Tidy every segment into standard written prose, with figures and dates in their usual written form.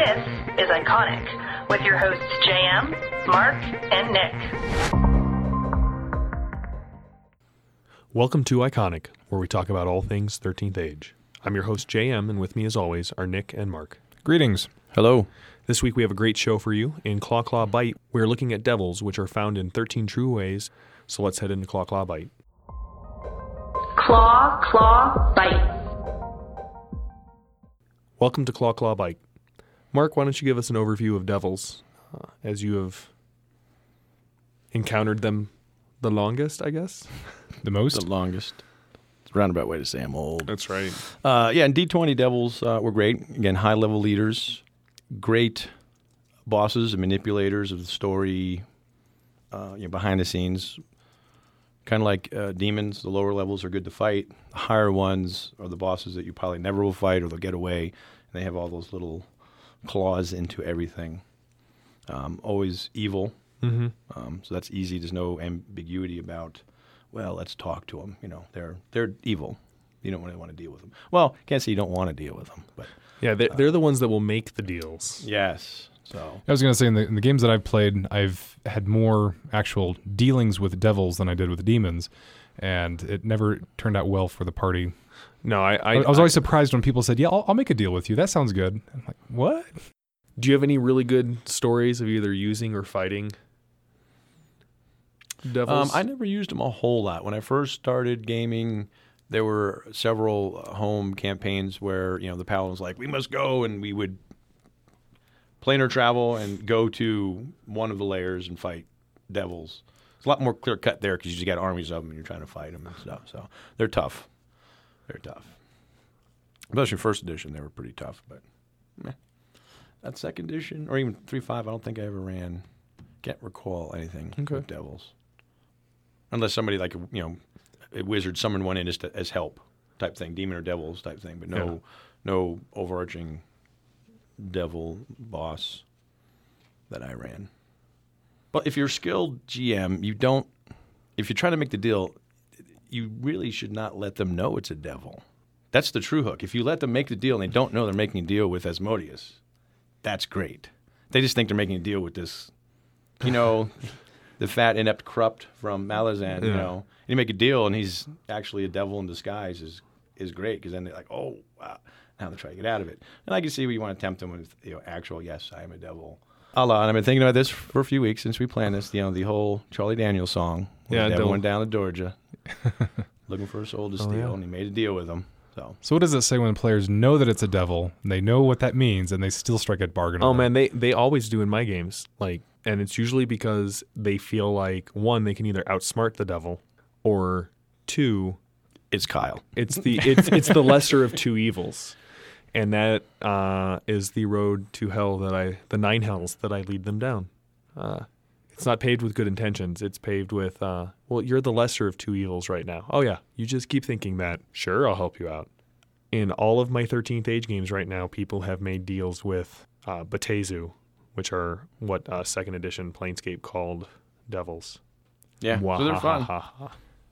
This is Iconic, with your hosts JM, Mark, and Nick. Welcome to Iconic, where we talk about all things 13th Age. I'm your host JM, and with me as always are Nick and Mark. Greetings. Hello. This week we have a great show for you. In Claw Claw Bite, we're looking at devils, which are found in 13 true ways. So let's head into Claw Claw Bite. Claw, Claw, Bite. Welcome to Claw Claw Bite. Mark, why don't you give us an overview of devils, as you have encountered them the longest, I guess? The most? The longest. It's a roundabout way to say I'm old. That's right. And D20 devils were great. Again, high-level leaders, great bosses and manipulators of the story, behind the scenes. Kind of like demons, the lower levels are good to fight. The higher ones are the bosses that you probably never will fight or they'll get away. And they have all those little claws into everything. Always evil. Mm-hmm. So that's easy. There's no ambiguity about, well, let's talk to them. You know, they're evil. You don't really want to deal with them. Well, can't say you don't want to deal with them, but Yeah, they're the ones that will make the deals. yes. So I was going to say, in the games that I've played, I've had more actual dealings with devils than I did with demons, and it never turned out well for the party. No, I was always surprised when people said, yeah, I'll make a deal with you. That sounds good. I'm like, what? Do you have any really good stories of either using or fighting devils? I never used them a whole lot. When I first started gaming, there were several home campaigns where, the paladin was like, we must go, and we would planar travel and go to one of the layers and fight devils. It's a lot more clear cut there because you just got armies of them and you're trying to fight them and stuff. So they're tough. They're tough. Especially first edition, they were pretty tough. But that second edition, or even 3.5, I don't think I ever ran. Can't recall anything with devils. Unless somebody like, a wizard summoned one in as help type thing, demon or devils type thing. But no overarching devil boss that I ran. But if you're a skilled GM, if you're trying to make the deal, you really should not let them know it's a devil. That's the true hook. If you let them make the deal and they don't know they're making a deal with Asmodeus, that's great. They just think they're making a deal with this, the fat, inept corrupt from Malazan, And you make a deal and he's actually a devil in disguise is great because then they're like, oh, wow. Now they're trying to get out of it. And I can see where you want to tempt them with, actual, yes, I am a devil. Allah, and I've been thinking about this for a few weeks since we planned this, the whole Charlie Daniels song. Yeah, the devil went down to Georgia looking for a soul to steal, and he made a deal with him. So what does it say when players know that it's a devil, and they know what that means, and they still strike a bargain? Oh, man, they always do in my games. And it's usually because they feel like, one, they can either outsmart the devil, or two, it's Kyle. It's the lesser of two evils. And that is the road to hell the 9 hells that I lead them down. It's not paved with good intentions. It's paved with, you're the lesser of two evils right now. Oh, yeah, you just keep thinking that. Sure, I'll help you out. In all of my 13th Age games right now, people have made deals with Batezu, which are what 2nd edition Planescape called devils. Yeah, so they're fun. Well,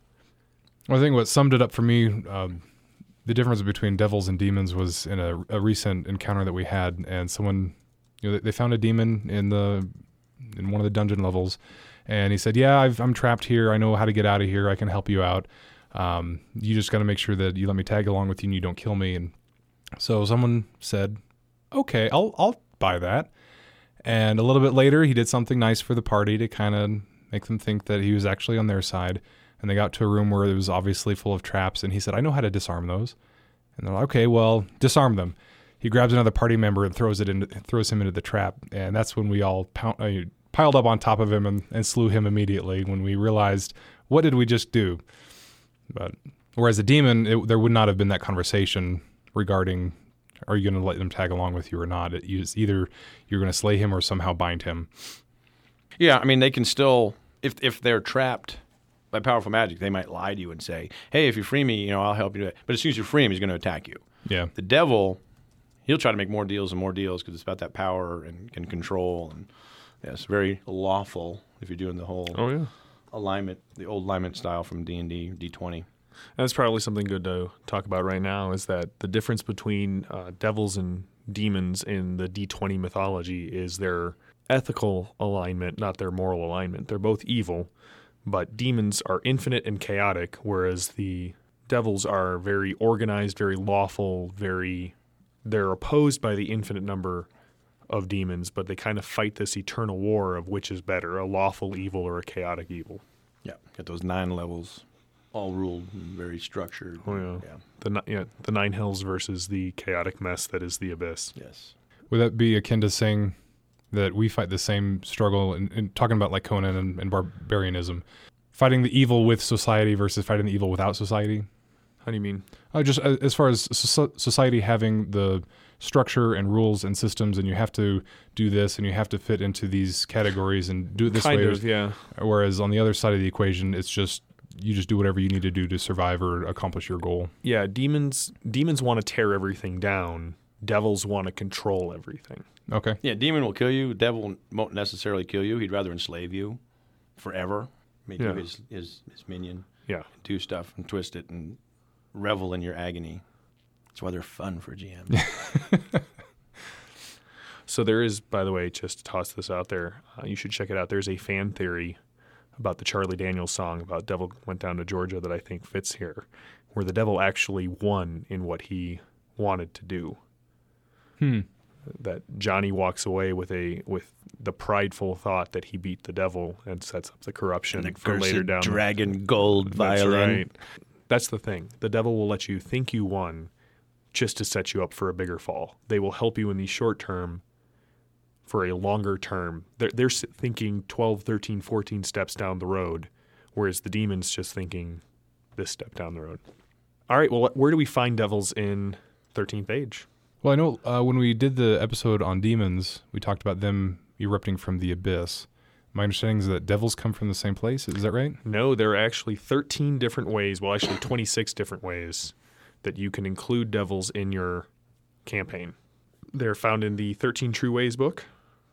I think what summed it up for me, the difference between devils and demons was in a recent encounter that we had, and someone, they found a demon in one of the dungeon levels, and he said, "Yeah, I'm trapped here. I know how to get out of here. I can help you out. You just got to make sure that you let me tag along with you and you don't kill me." And so someone said, "Okay, I'll buy that." And a little bit later, he did something nice for the party to kind of make them think that he was actually on their side. And they got to a room where it was obviously full of traps, and he said, "I know how to disarm those." And they're like, "Okay, well, disarm them." He grabs another party member and throws him into the trap, and that's when we all piled up on top of him and slew him immediately when we realized, what did we just do? But whereas a demon, there would not have been that conversation regarding, are you going to let them tag along with you or not? It's either you're going to slay him or somehow bind him. Yeah, I mean, they can still, if they're trapped by powerful magic, they might lie to you and say, hey, if you free me, I'll help you do it. But as soon as you free him, he's going to attack you. Yeah. The devil, he'll try to make more deals and more deals because it's about that power and control. And it's very lawful if you're doing the whole alignment, the old alignment style from D&D, D20. That's probably something good to talk about right now, is that the difference between devils and demons in the D20 mythology is their ethical alignment, not their moral alignment. They're both evil, but demons are infinite and chaotic, whereas the devils are very organized, very lawful, they're opposed by the infinite number of demons, but they kind of fight this eternal war of which is better, a lawful evil or a chaotic evil. Yeah, got those 9 levels, all ruled and very structured. Oh, yeah. The 9 hells versus the chaotic mess that is the abyss. Yes. Would that be akin to saying that we fight the same struggle in talking about like Conan and barbarianism, fighting the evil with society versus fighting the evil without society? How do you mean? Just as far as society having the structure and rules and systems, and you have to do this and you have to fit into these categories and do it this way. Kind of, yeah. Whereas on the other side of the equation, it's just you just do whatever you need to do to survive or accomplish your goal. Yeah, demons want to tear everything down. Devils want to control everything. Okay. Yeah, demon will kill you. Devil won't necessarily kill you. He'd rather enslave you forever, make you his minion. Yeah. Do stuff and twist it and revel in your agony. That's why they're fun for GM. So there is, by the way, just to toss this out there, you should check it out. There's a fan theory about the Charlie Daniels song about Devil Went Down to Georgia that I think fits here, where the devil actually won in what he wanted to do. That Johnny walks away with the prideful thought that he beat the devil and sets up the corruption and the for later down. Dragon gold violin. That's right. That's the thing. The devil will let you think you won just to set you up for a bigger fall. They will help you in the short term for a longer term. They're thinking 12, 13, 14 steps down the road, whereas the demon's just thinking this step down the road. All right, well, where do we find devils in 13th Age? Well, I know when we did the episode on demons, we talked about them erupting from the abyss. My understanding is that devils come from the same place. Is that right? No, there are actually 13 different ways, well, actually 26 different ways that you can include devils in your campaign. They're found in the 13 True Ways book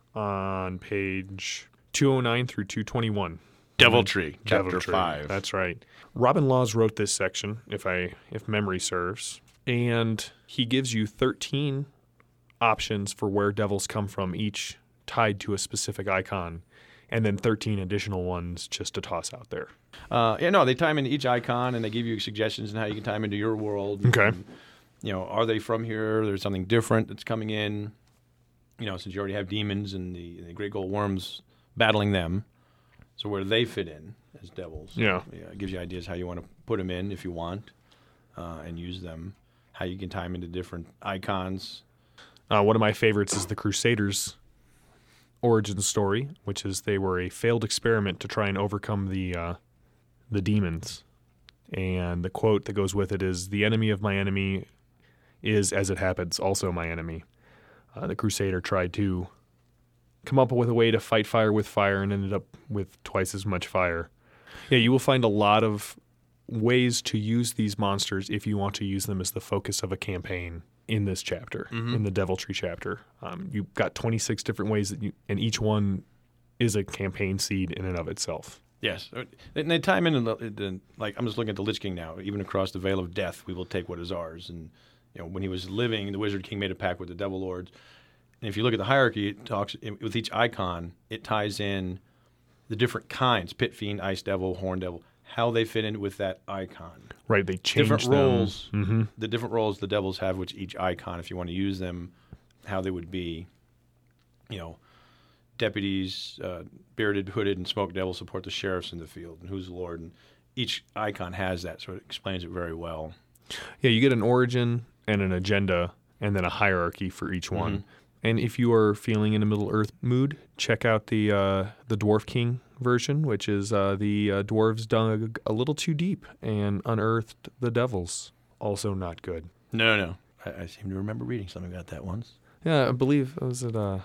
on page 209 through 221. Deviltry, chapter Deviltry. 5. That's right. Robin Laws wrote this section, if memory serves, and he gives you 13 options for where devils come from, each tied to a specific icon, and then 13 additional ones just to toss out there. They tie them into each icon, and they give you suggestions on how you can tie them into your world. Okay. And, are they from here? There's something different that's coming in. Since you already have demons and the great gold worms battling them, so where do they fit in as devils? Yeah. It gives you ideas how you want to put them in if you want, and use them. How you can tie them into different icons. One of my favorites is the Crusaders' origin story, which is they were a failed experiment to try and overcome the demons. And the quote that goes with it is, "The enemy of my enemy is, as it happens, also my enemy." The Crusader tried to come up with a way to fight fire with fire and ended up with twice as much fire. Yeah, you will find a lot of ways to use these monsters if you want to use them as the focus of a campaign in this chapter, in the Deviltry chapter. You've got 26 different ways and each one is a campaign seed in and of itself. Yes, and they tie them in. Like I'm just looking at the Lich King now. Even across the Veil of Death, we will take what is ours. And when he was living, the Wizard King made a pact with the Devil Lords. And if you look at the hierarchy, it talks with each icon. It ties in the different kinds: Pit Fiend, Ice Devil, Horn Devil. How they fit in with that icon. Right, they change different them. roles. Mm-hmm. The different roles the devils have with each icon. If you want to use them, how they would be. Deputies, bearded, hooded, and smoked devils support the sheriffs in the field, and who's the lord. And each icon has that, so it explains it very well. Yeah, you get an origin and an agenda, and then a hierarchy for each one. Mm-hmm. And if you are feeling in a Middle Earth mood, check out the Dwarf King version, which is the dwarves dug a little too deep and unearthed the devils. Also not good. No. I seem to remember reading something about that once. Yeah, I believe, was it a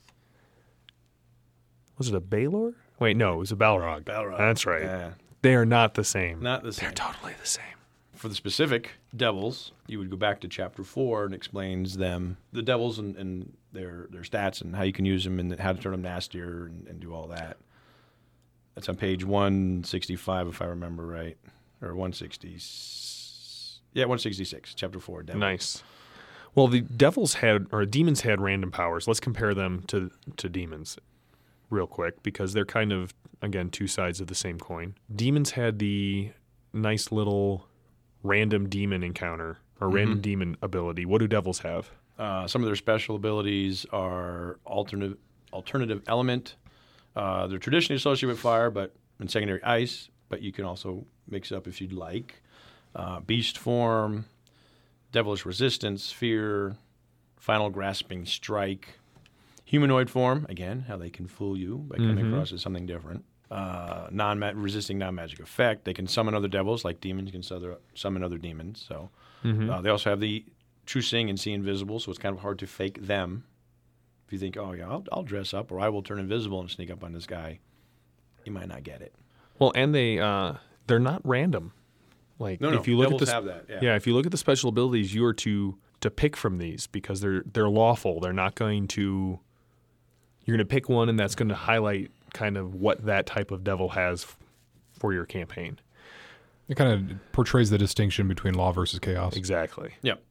Baelor? Wait, no, it was a Balrog. Balrog. That's right. Yeah. They are not the same. Not the same. They're totally the same. For the specific devils, you would go back to chapter 4 and explains them, the devils and their stats and how you can use them and how to turn them nastier and do all that. That's on page 165, if I remember right. or 160. Yeah, 166, chapter 4. Devil. Nice. Well, demons had random powers. Let's compare them to demons real quick because they're kind of, again, two sides of the same coin. Demons had the nice little random demon encounter or random demon ability. What do devils have? Some of their special abilities are alternative element. They're traditionally associated with fire, but in secondary ice. But you can also mix up if you'd like. Beast form, devilish resistance, fear, final grasping strike, humanoid form. Again, how they can fool you by coming across as something different. Resisting non-magic effect. They can summon other devils, like demons can summon other demons. So they also have the true seeing and see invisible. So it's kind of hard to fake them. If you think, oh yeah, I'll dress up, or I will turn invisible and sneak up on this guy, you might not get it. Well, and they're not random. Like if you look devils at the have that. Yeah. if you look at the special abilities, you are to pick from these because they're lawful. They're not going to. You're going to pick one, and that's going to highlight kind of what that type of devil has for your campaign. It kind of portrays the distinction between law versus chaos. Exactly. Yep.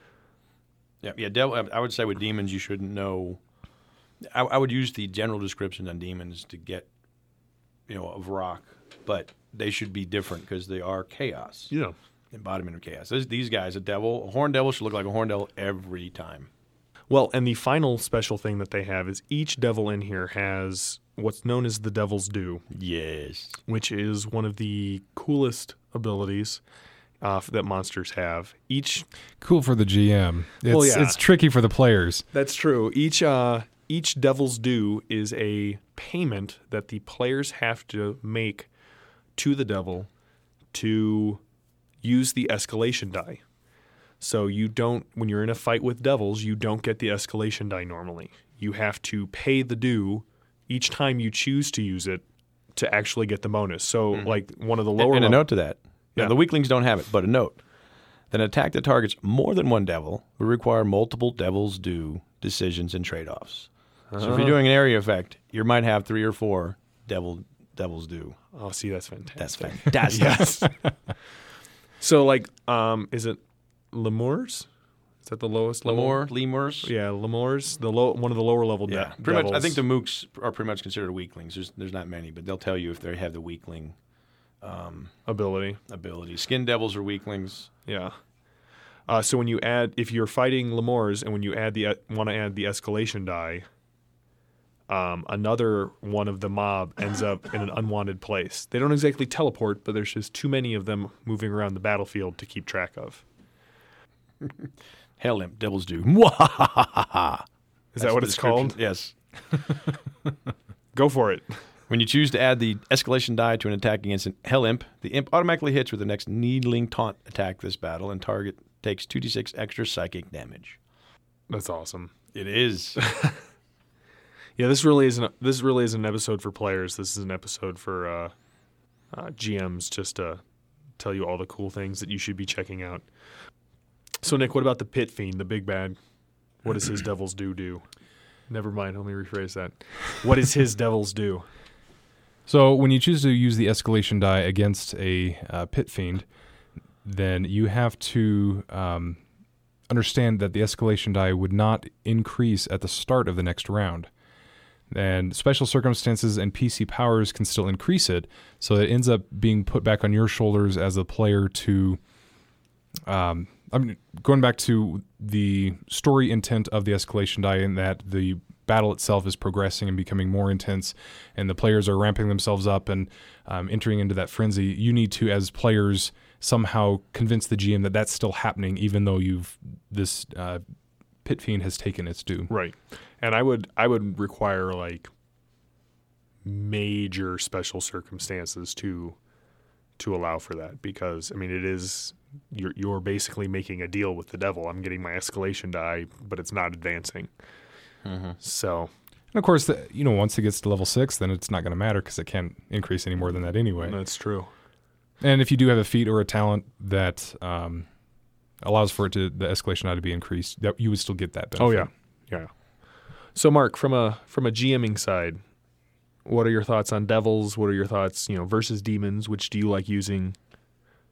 Yeah. Devil. I would say with demons, you shouldn't know. I would use the general description on demons to get, of rock, but they should be different because they are chaos. Yeah. Embodiment of chaos. These guys, a horned devil should look like a horned devil every time. Well, and the final special thing that they have is each devil in here has what's known as the Devil's Due. Yes. Which is one of the coolest abilities that monsters have. Cool for the GM. It's tricky for the players. That's true. Each Devil's Due is a payment that the players have to make to the devil to use the escalation die. So when you're in a fight with devils, you don't get the escalation die normally. You have to pay the due each time you choose to use it to actually get the bonus. So like one of the lower and a note to that. Yeah. Now, the weaklings don't have it, but a note. An attack that targets more than one devil will require multiple Devil's Due decisions and trade-offs. So if you're doing an area effect, you might have 3 or 4 Devil's Due. Oh, see, that's fantastic. That's fantastic. Yes. So like, is it Lemurs? Is that the lowest level? Lemurs. Yeah, Lemurs. One of the lower level Yeah, pretty much. I think the mooks are pretty much considered weaklings. There's not many, but they'll tell you if they have the weakling ability. Skin devils are weaklings. Yeah. So if you're fighting Lemurs and when you want to add the escalation die, another one of the mob ends up in an unwanted place. They don't exactly teleport, but there's just too many of them moving around the battlefield to keep track of. Hell Imp, Devil's Due. Is that what it's called? Yes. Go for it. When you choose to add the escalation die to an attack against an Hell Imp, the Imp automatically hits with the next needling taunt attack this battle, and target takes 2d6 extra psychic damage. That's awesome. It is. Yeah, this really is an episode for players. This is an episode for GMs, just to tell you all the cool things that you should be checking out. So, Nick, what about the Pit Fiend, the big bad? What does his Devil's Due do? Never mind. Let me rephrase that. What is his Devil's Due? So, when you choose to use the escalation die against a Pit Fiend, then you have to understand that the escalation die would not increase at the start of the next round. And special circumstances and PC powers can still increase it, so it ends up being put back on your shoulders as a player to... going back to the story intent of the escalation die, in that the battle itself is progressing and becoming more intense, and the players are ramping themselves up and entering into that frenzy. You need to, as players, somehow convince the GM that that's still happening, even though this Pit Fiend has taken its due. Right. And I would require like major special circumstances to allow for that, because I mean it is you're basically making a deal with the devil. I'm getting my escalation die, but it's not advancing. So, and of course, once it gets to level 6, then it's not going to matter because it can't increase any more than that anyway. That's true. And if you do have a feat or a talent that allows for the escalation die to be increased, that you would still get that benefit. Oh yeah. So, Mark, from a GMing side, what are your thoughts on devils? What are your thoughts, versus demons? Which do you like using?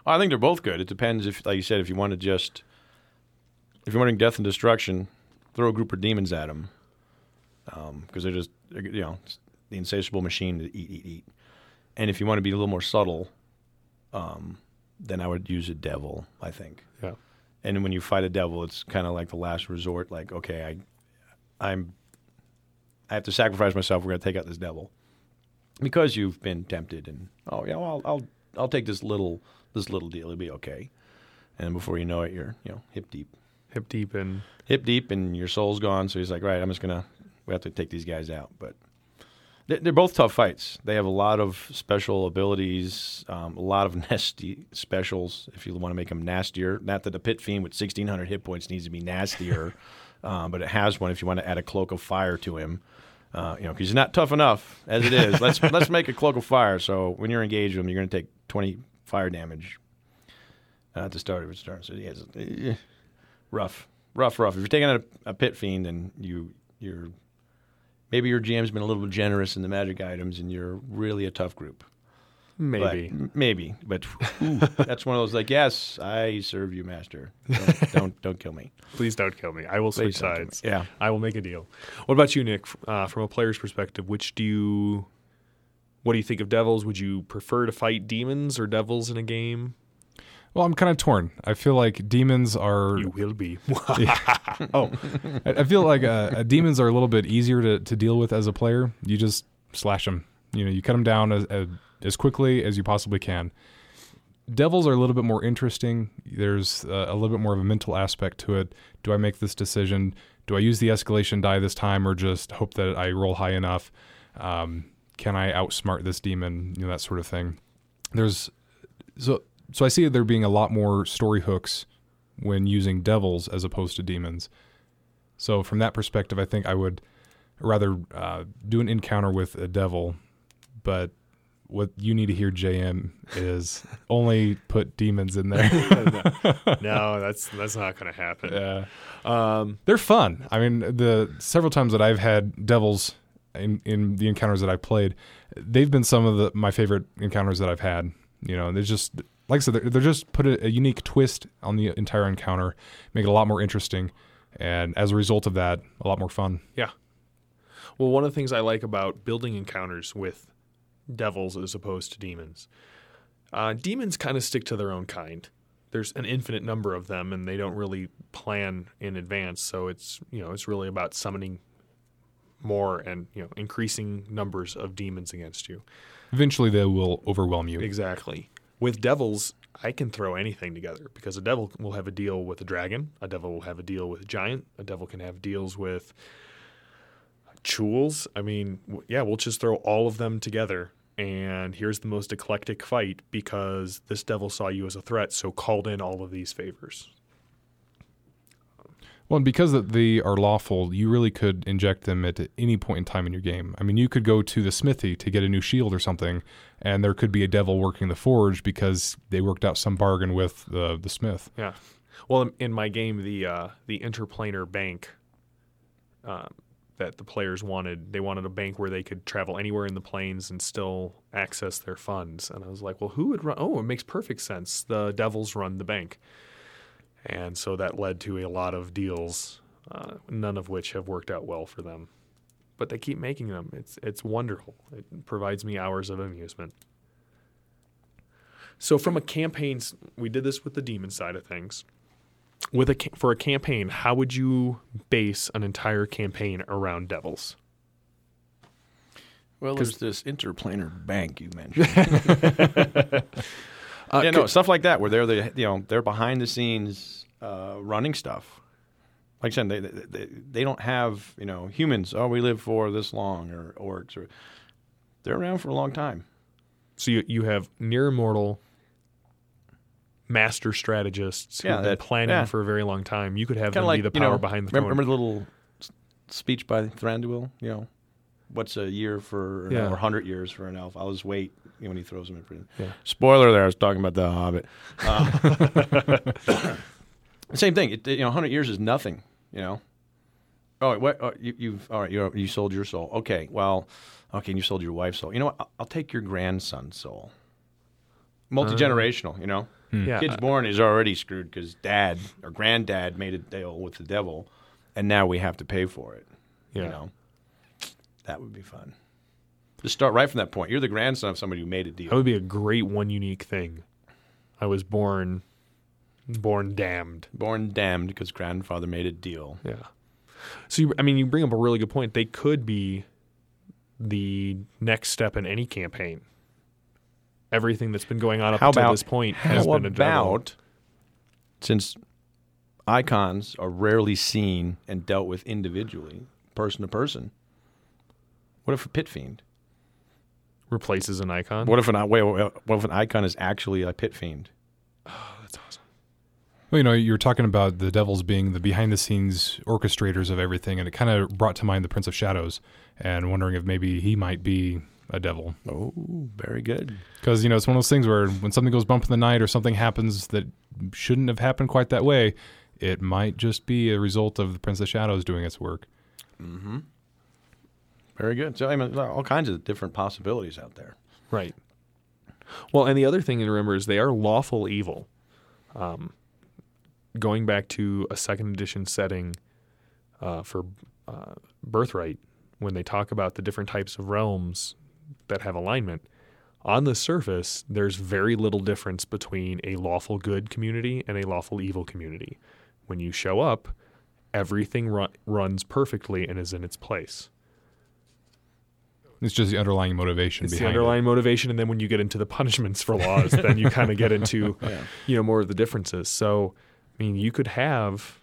I think they're both good. It depends if, like you said, if you want to just, if you're wanting death and destruction, throw a group of demons at them, because they're just, you know, the insatiable machine to eat. And if you want to be a little more subtle, then I would use a devil, I think. Yeah. And when you fight a devil, it's kind of like the last resort. Like, okay, I have to sacrifice myself. We're going to take out this devil because you've been tempted. And well, I'll take this little deal. It'll be okay. And before you know it, you're hip deep, and your soul's gone. So he's like, right, we have to take these guys out. But they're both tough fights. They have a lot of special abilities, a lot of nasty specials, if you want to make them nastier. Not that the Pit Fiend with 1,600 hit points needs to be nastier, but it has one if you want to add a Cloak of Fire to him. Because he's not tough enough as it is. Let's make a Cloak of Fire, so when you're engaged with him, you're going to take 20 fire damage at the start of his turn. So yeah, rough. If you're taking out a Pit Fiend, then you're... Maybe your GM's been a little bit generous in the magic items, and you're really a tough group. Maybe, but that's one of those like, yes, I serve you, master. Don't kill me. Please don't kill me. I will switch sides. Yeah, I will make a deal. What about you, Nick? From a player's perspective, what do you think of devils? Would you prefer to fight demons or devils in a game? Well, I'm kind of torn. I feel like demons are... You will be. Oh, I feel like demons are a little bit easier to deal with as a player. You just slash them. You cut them down as quickly as you possibly can. Devils are a little bit more interesting. There's a little bit more of a mental aspect to it. Do I make this decision? Do I use the escalation die this time, or just hope that I roll high enough? Can I outsmart this demon? That sort of thing. So I see there being a lot more story hooks when using devils as opposed to demons. So from that perspective, I think I would rather do an encounter with a devil, but what you need to hear, JM, is only put demons in there. No, that's not going to happen. Yeah. They're fun. I mean, the several times that I've had devils in the encounters that I've played, they've been some of my favorite encounters that I've had. They're just... Like I said, they're just put a unique twist on the entire encounter, make it a lot more interesting, and as a result of that, a lot more fun. Yeah. Well, one of the things I like about building encounters with devils as opposed to demons, demons kind of stick to their own kind. There's an infinite number of them, and they don't really plan in advance. So it's really about summoning more and increasing numbers of demons against you. Eventually, they will overwhelm you. Exactly. With devils, I can throw anything together because a devil will have a deal with a dragon, a devil will have a deal with a giant, a devil can have deals with chouls. I mean, we'll just throw all of them together, and here's the most eclectic fight because this devil saw you as a threat, so called in all of these favors. Well, and because they are lawful, you really could inject them at any point in time in your game. I mean, you could go to the smithy to get a new shield or something, and there could be a devil working the forge because they worked out some bargain with the smith. Yeah. Well, in my game, the interplanar bank that the players wanted, they wanted a bank where they could travel anywhere in the planes and still access their funds. And I was like, well, who would run? Oh, it makes perfect sense. The devils run the bank. And so that led to a lot of deals, none of which have worked out well for them. But they keep making them. It's wonderful. It provides me hours of amusement. So from a campaign, we did this with the demon side of things. For a campaign, how would you base an entire campaign around devils? Well, there's this interplanar bank you mentioned. Stuff like that where they're behind the scenes running stuff. Like I said, they don't have humans. Oh, we live for this long, or orcs, they're around for a long time. So you have near immortal master strategists who've been planning for a very long time. You could have them be the power behind the throne. Remember the little speech by Thranduil? What's a year for or 100 years for an elf? I'll just wait when he throws them in prison. Yeah. Spoiler there, I was talking about the Hobbit. Same thing. 100 years is nothing, Oh, what? Oh, you sold your soul. Okay, and you sold your wife's soul. You know what? I'll take your grandson's soul. Multi-generational, Yeah, Kid's born is already screwed because dad or granddad made a deal with the devil, and now we have to pay for it. yeah. You know, that would be fun. Just start right from that point. You're the grandson of somebody who made a deal. That would be a great one unique thing. I was born damned. Born damned because grandfather made a deal. Yeah. So you bring up a really good point. They could be the next step in any campaign. Everything that's been going on up until this point has been a devil. Since icons are rarely seen and dealt with individually, person to person, what if a pit fiend? Replaces an icon. What if an icon is actually a pit fiend? That's awesome. Well, you're talking about the devils being the behind-the-scenes orchestrators of everything, and it kind of brought to mind the Prince of Shadows, and wondering if maybe he might be a devil. Oh, very good. Because, it's one of those things where when something goes bump in the night or something happens that shouldn't have happened quite that way, it might just be a result of the Prince of Shadows doing its work. Mm-hmm. Very good. So, there are all kinds of different possibilities out there. Right. Well, and the other thing to remember is they are lawful evil. Going back to a second edition setting for Birthright, when they talk about the different types of realms that have alignment, on the surface, there's very little difference between a lawful good community and a lawful evil community. When you show up, everything runs perfectly and is in its place. It's just the underlying motivation It's behind the underlying motivation, and then when you get into the punishments for laws, then you kind of get into more of the differences. So, you could have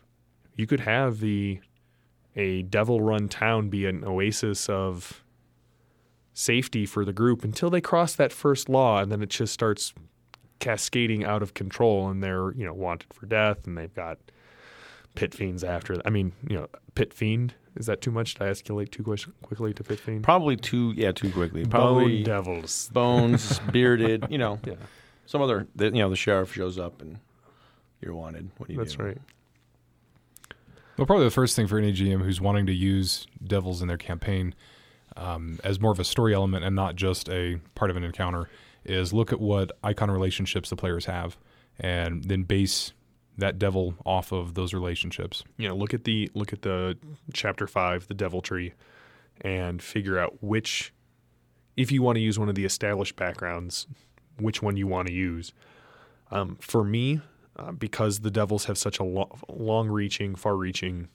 a devil-run town be an oasis of safety for the group until they cross that first law, and then it just starts cascading out of control, and they're wanted for death, and they've got pit fiends after. Pit fiend. Is that too much? Did I escalate too quickly to pit fiend? Probably too quickly. Probably Bone devils. Bones, bearded, Yeah. Some other, the sheriff shows up and you're wanted. What do you do? That's right. Well, probably the first thing for any GM who's wanting to use devils in their campaign as more of a story element and not just a part of an encounter is look at what icon relationships the players have and then base that devil off of those relationships. Look at the chapter 5, the devil tree, and figure out which, if you want to use one of the established backgrounds, which one you want to use. For me, because the devils have such a long-reaching, far-reaching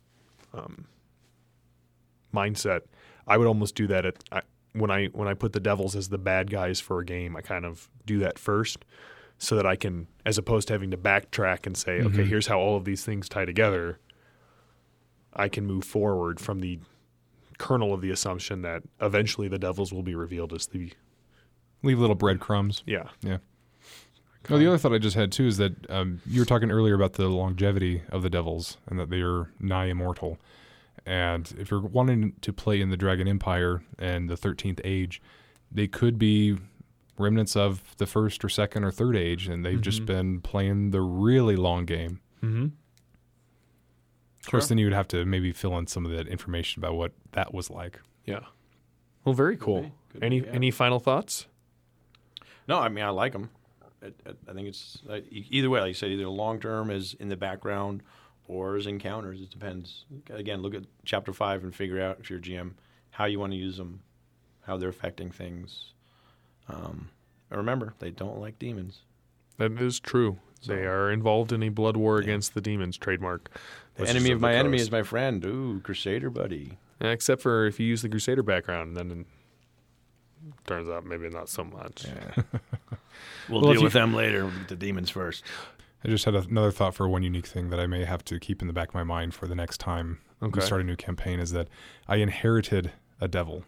mindset, I would almost do that when I put the devils as the bad guys for a game. I kind of do that first, so that I can, as opposed to having to backtrack and say, okay, here's how all of these things tie together, I can move forward from the kernel of the assumption that eventually the devils will be revealed as the... Leave little breadcrumbs. Yeah. Yeah. Well, the other thought I just had, too, is that you were talking earlier about the longevity of the devils and that they are nigh immortal. And if you're wanting to play in the Dragon Empire and the 13th Age, they could be remnants of the first or second or third age, and they've just been playing the really long game. Mm-hmm. Of course, then you would have to maybe fill in some of that information about what that was like. Yeah. Well, very cool. Any final thoughts? No, I like them. I think it's either way, like you said, either long-term is in the background or as encounters. It depends. Again, look at Chapter 5 and figure out, if you're a GM, how you want to use them, how they're affecting things. And remember, they don't like demons. That is true. They are involved in a blood war against the demons, trademark. The enemy of my enemy is my friend. Ooh, Crusader buddy. Except for if you use the Crusader background, then it turns out maybe not so much. Yeah. We'll deal with them later. We'll get the demons first. I just had another thought for one unique thing that I may have to keep in the back of my mind for the next time we start a new campaign is that I inherited a devil.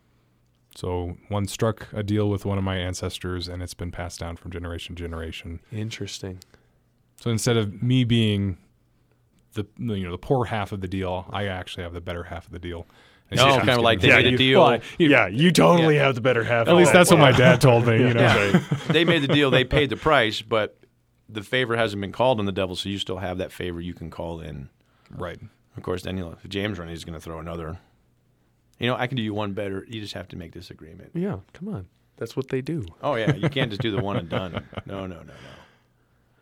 So one struck a deal with one of my ancestors, and it's been passed down from generation to generation. Interesting. So instead of me being the poor half of the deal, I actually have the better half of the deal. No, kind of like they made a deal. You totally have the better half. At least that's what my dad told me. Right. They made the deal. They paid the price, but the favor hasn't been called on the devil, so you still have that favor you can call in. Right. Of course, then if James runs, he's going to throw another. I can do you one better. You just have to make this agreement. Yeah, come on. That's what they do. Oh, yeah. You can't just do the one and done. No.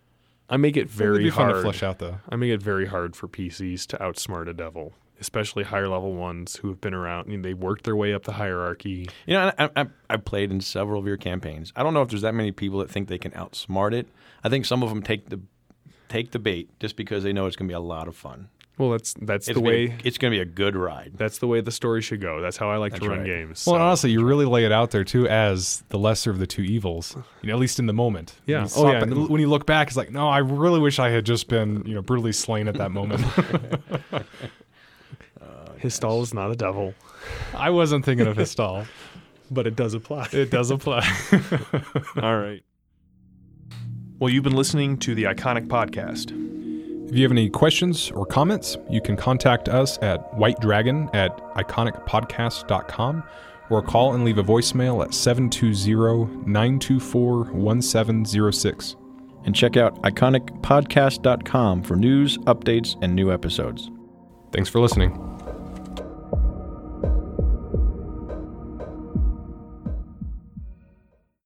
I make it It'd very be fun hard. to flesh out, though. I make it very hard for PCs to outsmart a devil, especially higher level ones who have been around. They worked their way up the hierarchy. You know, I've played in several of your campaigns. I don't know if there's that many people that think they can outsmart it. I think some of them take the bait just because they know it's going to be a lot of fun. Well, that's the way. It's going to be a good ride. That's the way the story should go. That's how I like to That's run right. games. Well, so. honestly, you really lay it out there too as the lesser of the two evils. At least in the moment. Yeah. When you Oh, stop yeah, it- in the- when you look back, it's like, no, I really wish I had just been, brutally slain at that moment. Histal is not a devil, I wasn't thinking of Histal. but it does apply. It does apply. All right. Well, you've been listening to the Iconic Podcast. If you have any questions or comments, you can contact us at whitedragon@iconicpodcast.com or call and leave a voicemail at 720-924-1706. And check out iconicpodcast.com for news, updates, and new episodes. Thanks for listening.